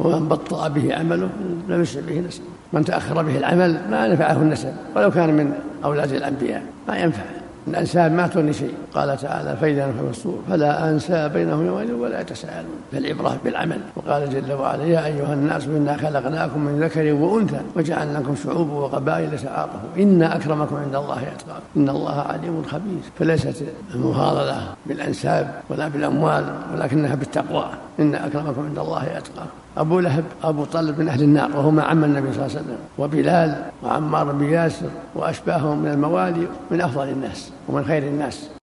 ومن بطأ به عمله لم يسرع به نسبه. من تأخر به العمل ما نفعه النسب ولو كان من أولاد الأنبياء ما ينفع. الأنساب ما تغني شيء. قال تعالى فإذا نفخ في الصور فلا أنساب بينهم يومئذ ولا يتساءلون. فالعبرة بالعمل. وقال جل وعلا يا أيها الناس إنا خلقناكم من ذكر وأنثى وجعلناكم شعوبا وقبائل لتعارفوا إن أكرمكم عند الله أتقاكم إن الله عليم خبير. فليست المفاضلة بالأنساب ولا بالأموال ولكنها بالتقوى. إن أكرمكم عند الله أتقاكم. أبو لهب أبو طالب من أهل النار وهو ما عم النبي صلى الله عليه وسلم، وبلال وعمار بن ياسر وأشباههم من الموالي من أفضل الناس ومن خير الناس.